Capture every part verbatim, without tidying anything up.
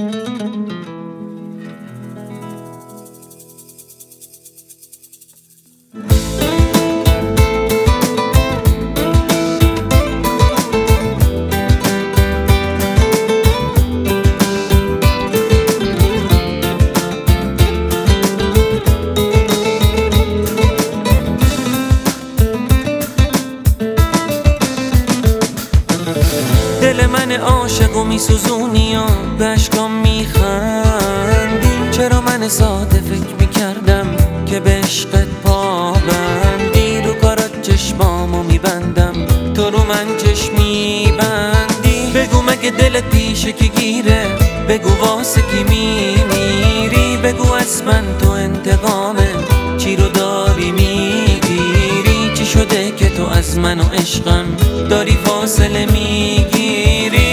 دل من عاشق و میسوزونی و به اشکام میخندی. چرا من ساده فکر میکردم که به عشقت پابندی. رو کارات چشمامو میبندم، تو رو من چشم میبندی. بگو مگه دلت پیشه کی گیره، بگو واسه کی میمیری. بگو از من تو انتقامه، چی رو داری میگیری. چی شده که تو از من و عشقم داری فاصله میگیری.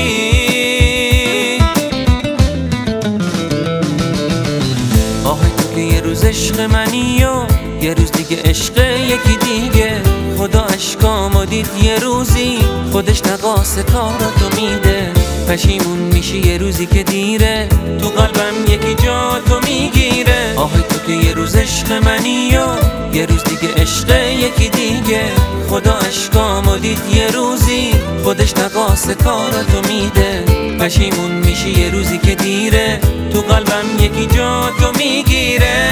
آه تو که یه روز عشق منی و یه روز دیگه عشق یکی دیگه. خدا اشکامو دید یه روزی، خودش نقاس کاراتو میده. پشیمون میشی یه روزی که دیره، تو قلبم یکی جا تو میگیره. آه تو که یه روز عشق منی و یه روز دیگه عشق یکی دیگه. خدا اشکامو دید یه روزی، خودش نقاس کاراتو میده. پشیمون میشی یه روزی که دیره، تو قلبم یکی جا تو میگیره.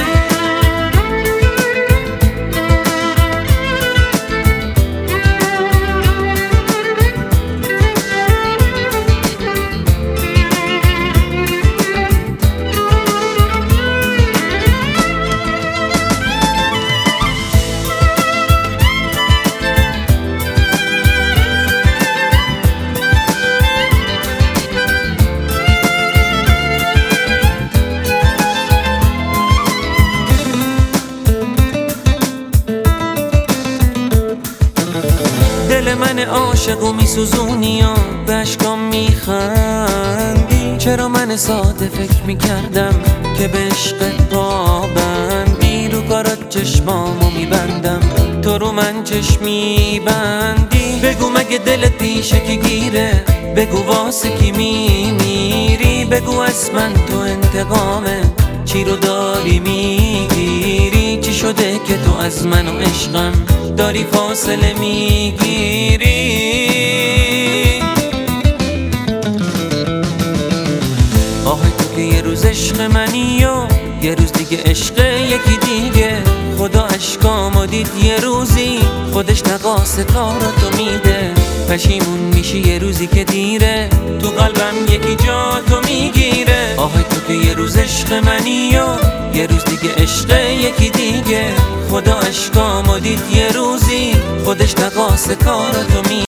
دل من عاشق و میسوزونی و به اشکام میخندی. چرا من ساده فکر میکردم که به عشقت پابندی. رو کارات چشمامو میبندم، تو رو من چشم میبندی. بگو مگه دلت پیشه کی گیره، بگو واسه کی میمیری. بگو از من تو انتقامه، چی رو داری میگیری. چی شده که تو از من و عشقم داری فاصله میگیری. آه تو که یه روز عشق منی و یه روز دیگه عشق یکی دیگه. خدا اشکامو دید یه روزی، خودش نقاس کاراتو میده. پشیمون میشی یه روزی که دیره، تو قلبم یکی جا تو میگیره. آه تو که یه روز عشق منی و یه روز دیگه عشق یکی دیگه. خدا اشکامو دید یه روزی، خودش نقاس کاراتو میده.